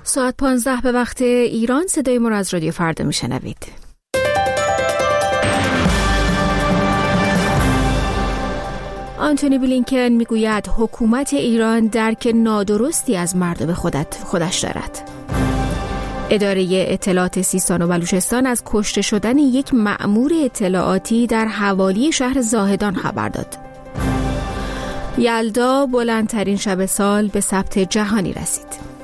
ساعت 15 به وقت ایران. صدای ما را از رادیو فردا میشنوید. آنتونی بلینکن میگوید حکومت ایران درک نادرستی از مردم خودش دارد. اداره اطلاعات سیستان و بلوچستان از کشته شدن یک مأمور اطلاعاتی در حوالی شهر زاهدان خبر داد. یلدا بلندترین شب سال به ثبت جهانی رسید.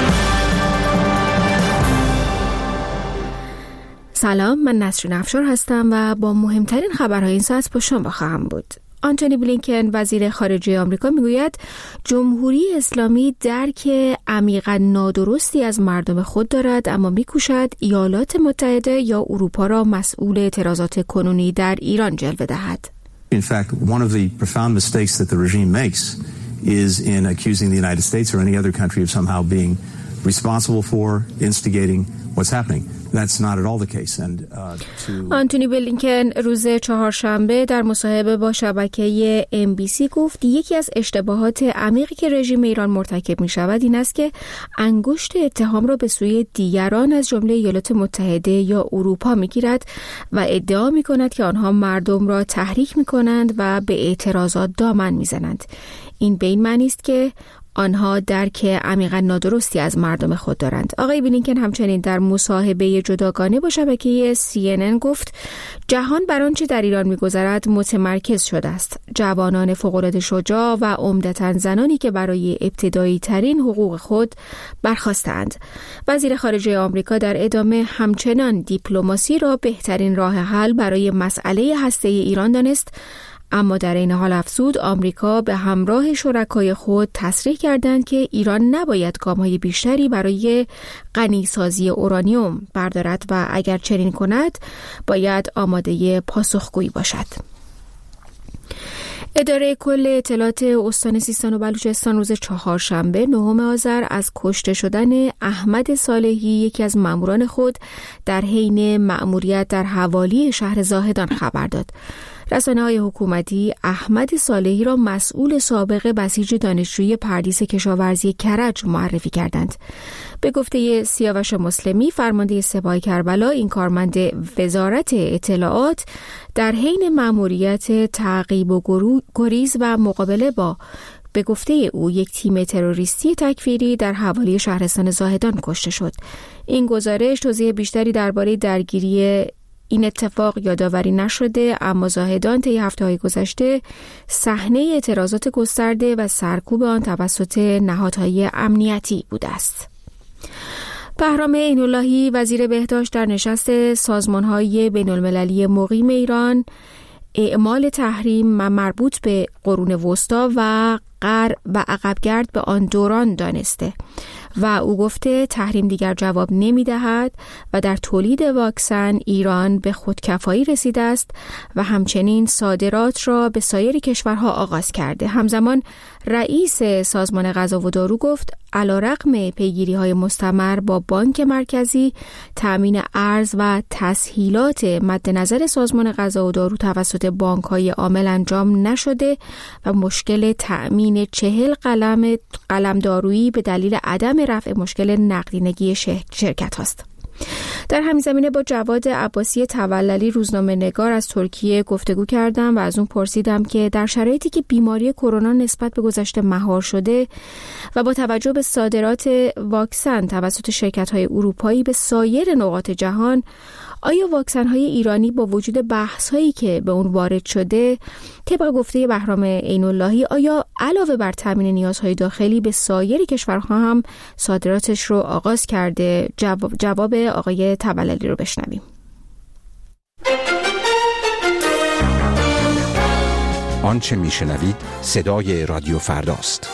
سلام، من نسرین افشار هستم و با مهمترین خبرهای این ساعت با شما خواهم بود. آنتونی بلینکن وزیر خارجه آمریکا میگوید جمهوری اسلامی درک عمیقاً نادرستی از مردم خود دارد، اما میکوشد ایالات متحده یا اروپا را مسئول اعتراضات کنونی در ایران جلوه دهد. In fact, one of the profound mistakes that the regime makes is in accusing the United States or any other country of somehow being responsible for instigating what's happening. That's not at all the case. آنتونی بلینکن روز چهارشنبه در مصاحبه با شبکه MBC گفت یکی از اشتباهات عمیقی که رژیم ایران مرتکب می شود این است که انگشت اتهام را به سوی دیگران از جمله ایالات متحده یا اروپا می گیرد و ادعا می کند که آنها مردم را تحریک می کنند و به اعتراضات دامن می زنند. این به این معنی است که آنها درک عمیقاً نادرستی از مردم خود دارند. آقای بلینکن همچنین در مصاحبه جداگانه با شبکه CNN گفت جهان بر آنچه در ایران می‌گذرد متمرکز شده است. جوانان فوق‌العاده شجاع و عمدتاً زنانی که برای ابتدایی ترین حقوق خود برخاستند. وزیر خارجه آمریکا در ادامه همچنان دیپلماسی را بهترین راه حل برای مسئله هسته‌ای ایران دانست، اما در این حال افزود آمریکا به همراه شرکای خود تصریح کردند که ایران نباید گام‌های بیشتری برای غنیسازی اورانیوم بردارد و اگر چنین کند باید آماده پاسخگویی باشد. اداره کل اطلاعات استان سیستان و بلوچستان روز چهارشنبه 9 آذر از کشته شدن احمد صالحی یکی از ماموران خود در حین مأموریت در حوالی شهر زاهدان خبر داد. رسانه‌های حکومتی احمد صالحی را مسئول سابق بسیج دانشجویی پردیس کشاورزی کرج معرفی کردند. به گفته سیاوش مسلمی فرمانده سپاه کربلا، این کارمند وزارت اطلاعات در حین مأموریت تعقیب و گریز و مقابله با به گفته او یک تیم تروریستی تکفیری در حوالی شهرستان زاهدان کشته شد. این گزارش توضیح بیشتری درباره درگیری این اتفاق یادآوری نشده، اما زاهدان طی هفته‌های گذشته صحنه اعتراضات گسترده و سرکوب آن توسط نهادهای امنیتی بوده است. بهرام عین‌اللهی وزیر بهداشت در نشست سازمان‌های بین‌المللی مقیم ایران اعمال تحریم مربوط به قرون وسطی و عقبگرد به آن دوران دانسته و او گفته تحریم دیگر جواب نمی دهد و در تولید واکسن ایران به خودکفایی رسیده است و همچنین صادرات را به سایر کشورها آغاز کرده. همزمان رئیس سازمان غذا و دارو گفت علیرغم پیگیری‌های مستمر با بانک مرکزی، تأمین ارز و تسهیلات مد نظر سازمان غذا و دارو توسط بانک‌های عامل انجام نشده و مشکل تأمین 40 قلم دارویی به دلیل عدم رفع مشکل نقدینگی شرکت هاست. در همین زمینه با جواد عباسی توللی روزنامه‌نگار از ترکیه گفتگو کردم و از اون پرسیدم که در شرایطی که بیماری کرونا نسبت به گذشته مهار شده و با توجه به صادرات واکسن توسط شرکت‌های اروپایی به سایر نقاط جهان، آیا واکسن‌های ایرانی با وجود بحث‌هایی که به اون وارد شده طبق گفته بهرام عین‌اللهی آیا علاوه بر تامین نیازهای داخلی به سایر کشورها هم صادراتش رو آغاز کرده؟ جواب آقای توللی رو بشنویم. آنچه میشنوید صدای رادیو فرداست.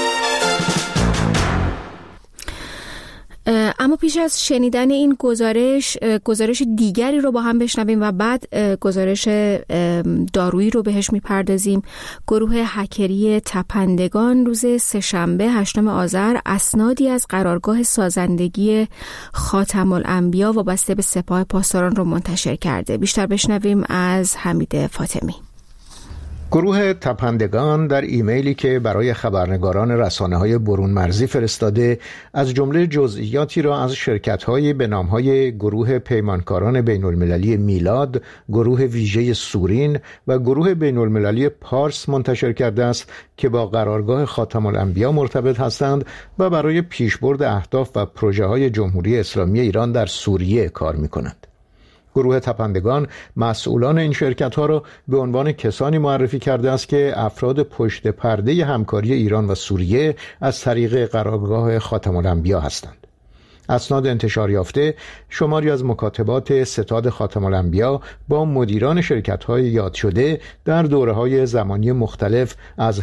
اما پیش از شنیدن این گزارش دیگری رو با هم بشنویم و بعد گزارش دارویی رو بهش میپردازیم. گروه هکری تپندگان روز سه‌شنبه 8 آذر اسنادی از قرارگاه سازندگی خاتم الانبیا وابسته به سپاه پاسداران رو منتشر کرده. بیشتر بشنویم از حمید فاطمی. گروه تپندگان در ایمیلی که برای خبرنگاران رسانه‌های برون مرزی فرستاده از جمله جزئیاتی را از شرکت‌های به نام‌های گروه پیمانکاران بین‌المللی میلاد، گروه ویژه سورین و گروه بین‌المللی پارس منتشر کرده است که با قرارگاه خاتم الانبیا مرتبط هستند و برای پیشبرد اهداف و پروژه‌های جمهوری اسلامی ایران در سوریه کار می‌کنند. گروه تپندگان مسئولان این شرکت‌ها را به عنوان کسانی معرفی کرده است که افراد پشت پرده همکاری ایران و سوریه از طریق قرارگاه خاتم الانبیا هستند. اسناد انتشار یافته شماری از مکاتبات ستاد خاتم الانبیا با مدیران شرکت‌های یاد شده در دوره‌های زمانی مختلف از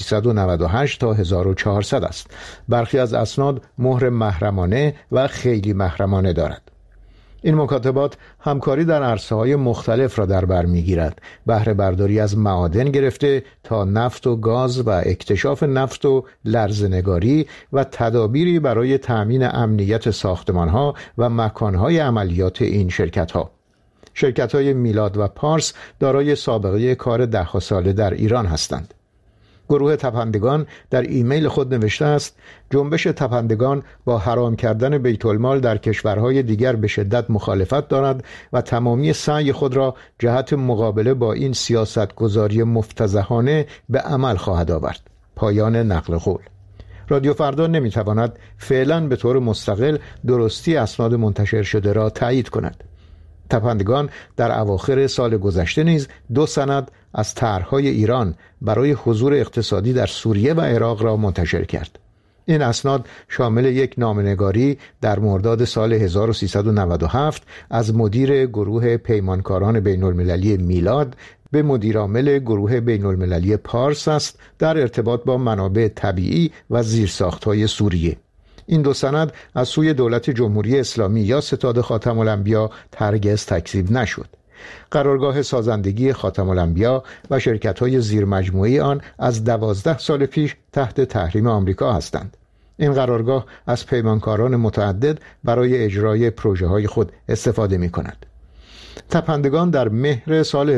1398 تا 1400 است. برخی از اسناد مهر محرمانه و خیلی محرمانه دارد. این مکاتبات همکاری در عرصه‌های مختلف را در بر می‌گیرد، بهره برداری از معادن گرفته تا نفت و گاز و اکتشاف نفت و لرزه‌نگاری و تدابیری برای تأمین امنیت ساختمان‌ها و مکان‌های عملیات این شرکت‌ها. شرکت‌های میلاد و پارس دارای سابقه کار 10 ساله در ایران هستند. گروه تپندگان در ایمیل خود نوشته است: جنبش تپندگان با حرام کردن بیت المال در کشورهای دیگر به شدت مخالفت دارد و تمامی سعی خود را جهت مقابله با این سیاستگذاری مفتضحانه به عمل خواهد آورد. پایان نقل قول. رادیو فردا نمیتواند فعلا به طور مستقل درستی اسناد منتشر شده را تایید کند. تپندگان در اواخر سال گذشته نیز 2 سند از طرح‌های ایران برای حضور اقتصادی در سوریه و عراق را منتشر کرد. این اسناد شامل یک نامه‌نگاری در مرداد سال 1397 از مدیر گروه پیمانکاران بین‌المللی میلاد به مدیرعامل گروه بین‌المللی پارس است در ارتباط با منابع طبیعی و زیرساخت‌های سوریه. این 2 سند از سوی دولت جمهوری اسلامی یا ستاد خاتم الانبیا هرگز تکذیب نشد. قرارگاه سازندگی خاتم الانبیا و شرکت‌های زیرمجموعه آن از 12 سال پیش تحت تحریم آمریکا هستند. این قرارگاه از پیمانکاران متعدد برای اجرای پروژه‌های خود استفاده می‌کند. تپندگان در مهر سال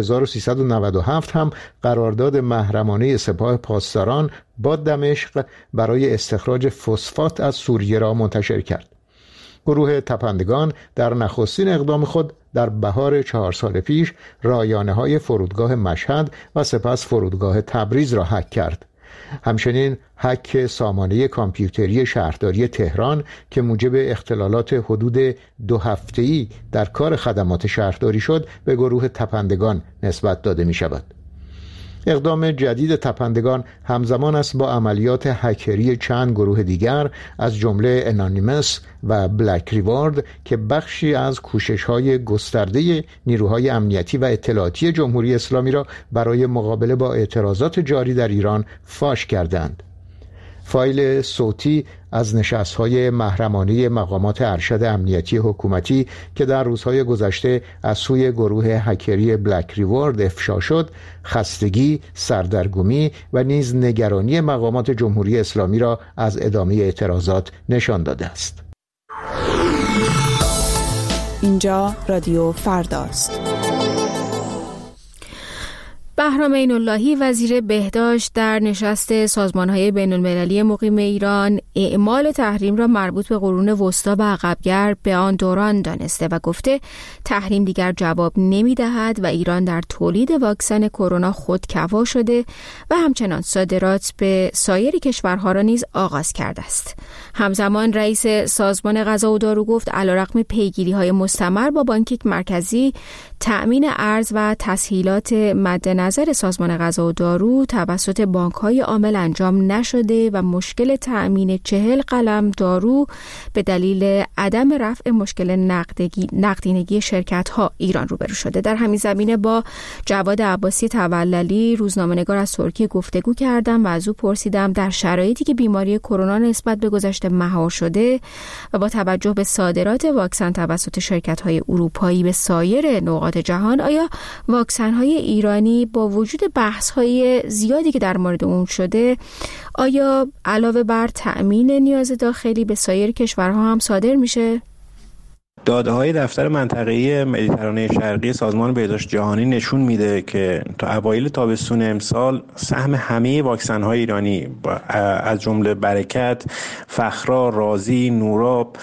1397 هم قرارداد محرمانه سپاه پاسداران با دمشق برای استخراج فسفات از سوریه را منتشر کرد. گروه تپندگان در نخستین اقدام خود در بهار 4 سال پیش رایانه‌های فرودگاه مشهد و سپس فرودگاه تبریز را هک کرد. همچنین هک سامانه کامپیوتری شهرداری تهران که موجب اختلالات حدود 2 هفته‌ای در کار خدمات شهرداری شد به گروه تپندگان نسبت داده می شود. اقدام جدید تپندگان همزمان است با عملیات هکری چند گروه دیگر از جمله انانیمس و بلک ریوارد که بخشی از کوشش‌های گسترده نیروهای امنیتی و اطلاعاتی جمهوری اسلامی را برای مقابله با اعتراضات جاری در ایران فاش کردند. فایل صوتی از نشست‌های محرمانه مقامات ارشد امنیتی حکومتی که در روزهای گذشته از سوی گروه هکری بلک ریوارد افشا شد، خستگی، سردرگمی و نیز نگرانی مقامات جمهوری اسلامی را از ادامه اعتراضات نشان داده است. اینجا رادیو فرداست. بهرام عین‌اللهی وزیر بهداشت در نشست سازمان‌های بین‌المللی مقیم ایران اعمال تحریم را مربوط به قرون وسطی و عقب‌گرد به آن دوران دانسته و گفته تحریم دیگر جواب نمی‌دهد و ایران در تولید واکسن کرونا خودکفا شده و همچنان صادرات به سایر کشورها را نیز آغاز کرده است. همزمان رئیس سازمان غذا و دارو گفت علیرغم پیگیری‌های مستمر با بانک مرکزی تأمین ارز و تسهیلات مد نظر سازمان غذا و دارو توسط بانک‌های عامل انجام نشده و مشکل تأمین 40 قلم دارو به دلیل عدم رفع مشکل نقدینگی شرکت‌ها ایران روبرو شده. در همین زمینه با جواد عباسی توللی روزنامه‌نگار از ترکیه گفتگو کردم و از او پرسیدم در شرایطی که بیماری کرونا نسبت به گذشته مهار شده و با توجه به صادرات واکسن توسط شرکت‌های اروپایی به سایر نقاط جهان آیا واکسن‌های ایرانی با وجود بحث‌های زیادی که در مورد اون شده آیا علاوه بر تأمین نیاز داخلی به سایر کشورها هم صادر میشه؟ داده‌های دفتر منطقه‌ای مدیترانه شرقی سازمان بهداشت جهانی نشون میده که تا اوایل تابستون امسال سهم همه واکسن‌های ایرانی از جمله برکت، فخرا، رازی، نوراب،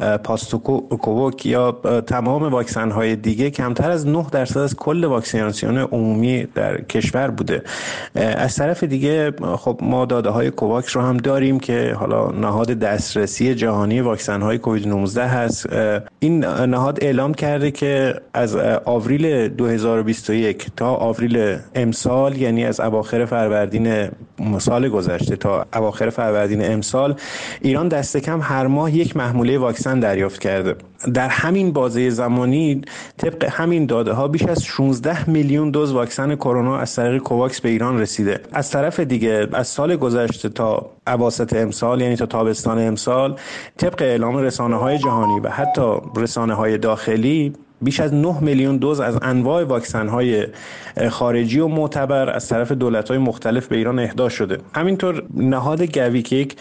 پاستوکووک یا تمام واکسن‌های دیگه کمتر از 9% از کل واکسیناسیون عمومی در کشور بوده. از طرف دیگه خب ما داده‌های کوواکس رو هم داریم که حالا نهاد دسترسی جهانی واکسن‌های کووید 19 هست. این نهاد اعلام کرده که از آوریل 2021 تا آوریل امسال، یعنی از اواخر فروردین سال گذشته تا اواخر فروردین امسال، ایران دست کم هر ماه یک محموله واکسن دریافت کرده. در همین بازه زمانی طبق همین داده ها بیش از 16 میلیون دوز واکسن کرونا از طریق کوواکس به ایران رسیده. از طرف دیگه از سال گذشته تا اواسط امسال، یعنی تا تابستان امسال، طبق اعلام رسانه‌های جهانی و حتی رسانه‌های داخلی بیش از 9 میلیون دوز از انواع واکسن‌های خارجی و معتبر از طرف دولت‌های مختلف به ایران اهدا شده. همینطور نهاد گویکیک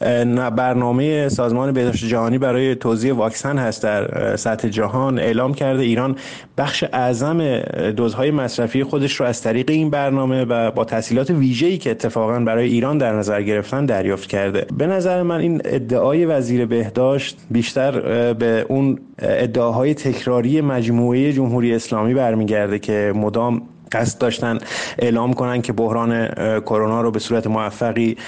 برنامه سازمان بهداشت جهانی برای توزیع واکسن هست در سطح جهان اعلام کرده ایران بخش اعظم دوزهای مصرفی خودش رو از طریق این برنامه و با تسهیلات ویژه‌ای که اتفاقاً برای ایران در نظر گرفتن دریافت کرده. به نظر من این ادعای وزیر بهداشت بیشتر به اون ادعاهای تکراری مجموعه جمهوری اسلامی برمیگرده که مدام قصد داشتن اعلام کنن که بحران کرونا رو به صورت موفقی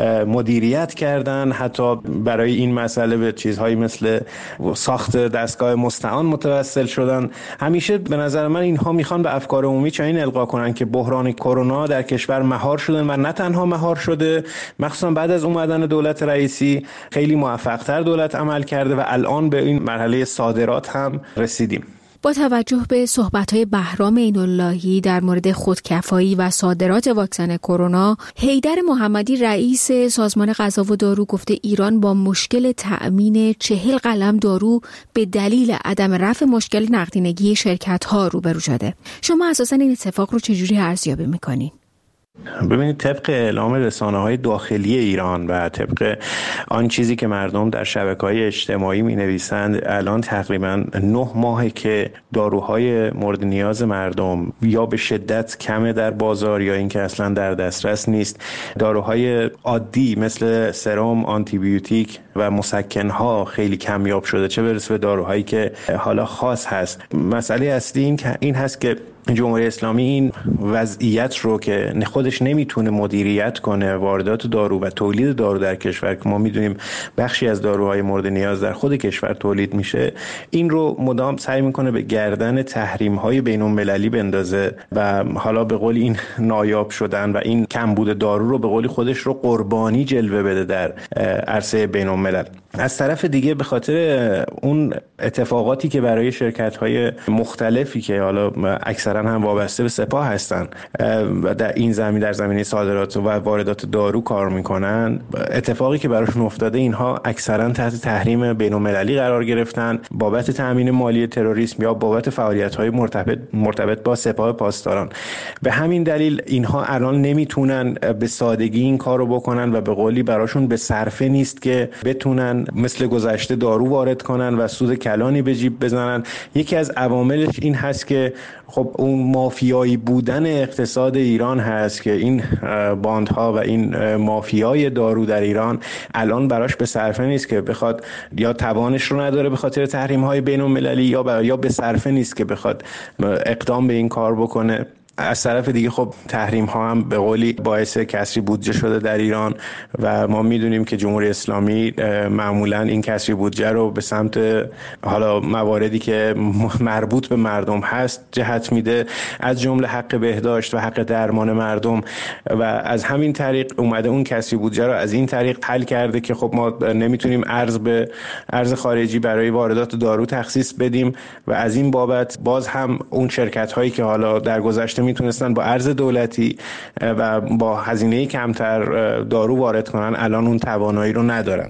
مدیریت کردن، حتی برای این مسئله به چیزهایی مثل ساخت دستگاه مستعان متوسل شدن. همیشه به نظر من اینها میخوان به افکار عمومی چنین القا کنن که بحران کرونا در کشور مهار شدن و نه تنها مهار شده، مخصوصا بعد از اومدن دولت رئیسی خیلی موفق‌تر دولت عمل کرده و الان به این مرحله صادرات هم رسیدیم. با توجه به صحبت‌های بهرام عین‌اللهی در مورد خودکفایی و صادرات واکسن کرونا، حیدر محمدی رئیس سازمان غذا و دارو گفته ایران با مشکل تأمین 40 قلم دارو به دلیل عدم رفع مشکل نقدینگی شرکت‌ها روبرو شده. شما اساساً این اتفاق رو چجوری ارزیابی می‌کنین؟ ببینید طبق اعلام رسانه‌های داخلی ایران و طبق آن چیزی که مردم در شبکه‌های اجتماعی می‌نویسند، الان تقریباً 9 ماهه که داروهای مورد نیاز مردم یا به شدت کمه در بازار یا اینکه اصلاً در دسترس نیست. داروهای عادی مثل سرم، آنتی بیوتیک و مسکن‌ها خیلی کمیاب شده، چه برسه به داروهایی که حالا خاص هست. مسئله اصلی این هست که جمهوری اسلامی این وضعیت رو که خودش نمیتونه مدیریت کنه، واردات دارو و تولید دارو در کشور که ما میدونیم بخشی از داروهای مورد نیاز در خود کشور تولید میشه، این رو مدام سعی میکنه به گردن تحریم‌های بین‌المللی بندازه و حالا به قول این نایاب شدن و این کمبود دارو رو به قول خودش رو قربانی جلوه بده در عرصه بین‌الملل. از طرف دیگه به خاطر اون اتفاقاتی که برای شرکت‌های مختلفی که حالا اکثرا هم وابسته به سپاه هستن و در این در زمینه صادرات و واردات دارو کار میکنن، اتفاقی که براشون افتاده اینها اکثرا تحت تحریم بین‌المللی قرار گرفتن بابت تامین مالی تروریسم یا بابت فعالیت‌های مرتبط با سپاه پاسداران. به همین دلیل اینها الان نمیتونن به سادگی این کارو بکنن و به قولی براشون به صرفه نیست که بتونن مثل گذشته دارو وارد کنن و سود کلانی به جیب بزنن. یکی از عواملش این هست که خب اون مافیایی بودن اقتصاد ایران هست که این باندها و این مافیای دارو در ایران الان براش به صرفه نیست که بخواد، یا توانش رو نداره به خاطر تحریم‌های بین‌المللی یا به صرفه نیست که بخواد اقدام به این کار بکنه. از طرف دیگه خب تحریم ها هم به قولی باعث کسری بودجه شده در ایران و ما میدونیم که جمهوری اسلامی معمولا این کسری بودجه رو به سمت حالا مواردی که مربوط به مردم هست جهت میده، از جمله حق بهداشت و حق درمان مردم، و از همین طریق اومده اون کسری بودجه رو از این طریق حل کرده که خب ما نمیتونیم ارز خارجی برای واردات دارو تخصیص بدیم و از این بابت باز هم اون شرکت هایی که حالا در گذشته میتونستن با ارز دولتی و با هزینه کمتر دارو وارد کنن الان اون توانایی رو ندارن.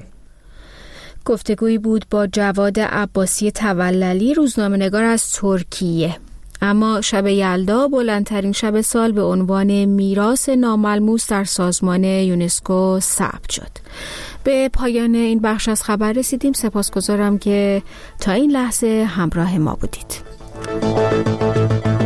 گفتگویی بود با جواد عباسی توللی، روزنامه‌نگار از ترکیه. اما شب یلدا بلندترین شب سال به عنوان میراث ناملموس در سازمان یونسکو ثبت شد. به پایان این بخش از خبر رسیدیم. سپاسگزارم که تا این لحظه همراه ما بودید.